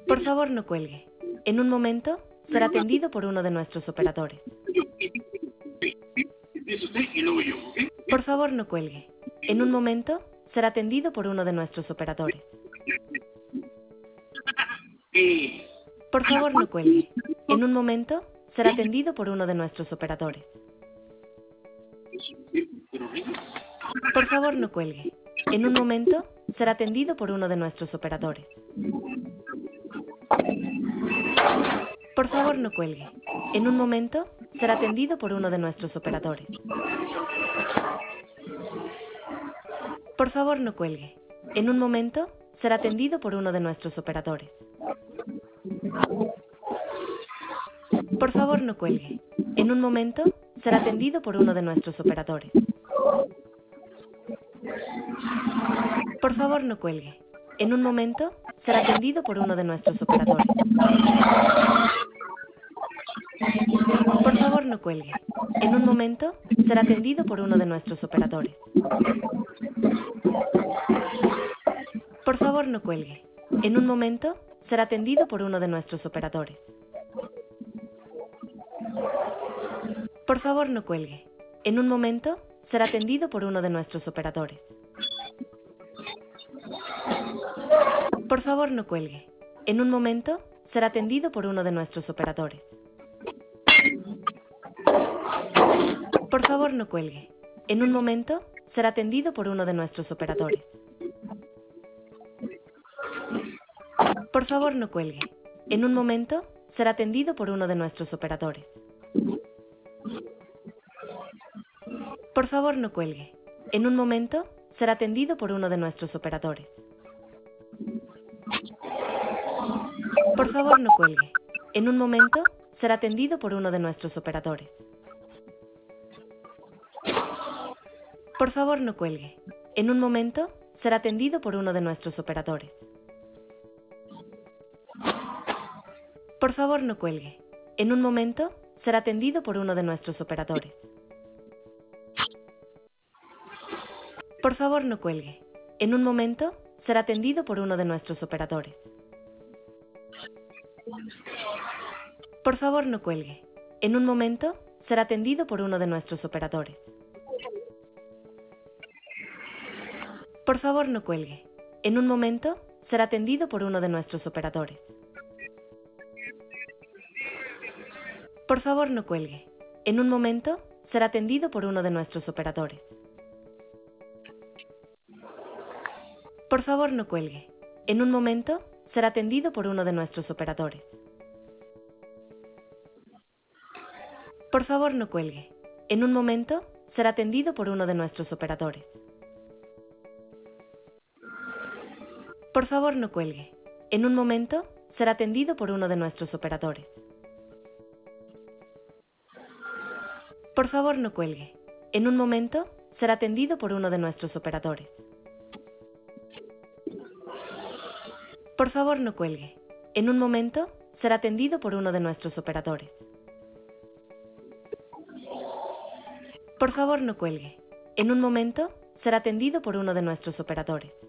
Por favor, no cuelgue. En un momento, será atendido por uno de nuestros operadores. Empieza usted y luego yo, ¿ok? Por favor, no cuelgue. En un momento, será atendido por uno de nuestros operadores. Eh, Por favor, no cuelgue. En un momento, será atendido por uno de nuestros operadores. pero Ricky, Por favor, no cuelgue. En un momento, será atendido por uno de nuestros operadores. Por favor, no cuelgue. En un momento, será atendido por uno de nuestros operadores. Por favor, no cuelgue. En un momento, será atendido por uno de nuestros operadores. Por favor, no cuelgue. En un momento, será atendido por uno de nuestros operadores. Por favor, no cuelgue. En un momento, será atendido por uno de nuestros operadores. Por favor, no cuelgue. En un momento, será atendido por uno de nuestros operadores. Por favor, no cuelgue. En un momento, será atendido por uno de nuestros operadores. Por favor, no cuelgue. En un momento, será atendido por uno de nuestros operadores. Por favor, no cuelgue. En un momento, será atendido por uno de nuestros operadores. Por favor, no cuelgue. En un momento, será atendido por uno de nuestros operadores. Por favor, no cuelgue. En un momento, será atendido por uno de nuestros operadores. Por favor, no cuelgue. En un momento, será atendido por uno de nuestros operadores. Por favor, no cuelgue. En un momento, será atendido por uno de nuestros operadores. Por favor, no cuelgue. En un momento, será atendido por uno de nuestros operadores. Por favor, no cuelgue. En un momento, será atendido por uno de nuestros operadores. Por favor, no cuelgue. En un momento, será atendido por uno de nuestros operadores. Por favor, no cuelgue. En un momento, será atendido por uno de nuestros operadores. Por favor, no cuelgue. En un momento, será atendido por uno de nuestros operadores. Por favor, no cuelgue. En un momento, será atendido por uno de nuestros operadores. Por favor, no cuelgue. En un momento, será atendido por uno de nuestros operadores. Por favor, no cuelgue. En un momento, será atendido por uno de nuestros operadores. Por favor, no cuelgue. En un momento, será atendido por uno de nuestros operadores. Por favor, no cuelgue. En un momento, será atendido por uno de nuestros operadores. Por favor, no cuelgue. En un momento, será atendido por uno de nuestros operadores. Por favor, no cuelgue. En un momento, será atendido por uno de nuestros operadores.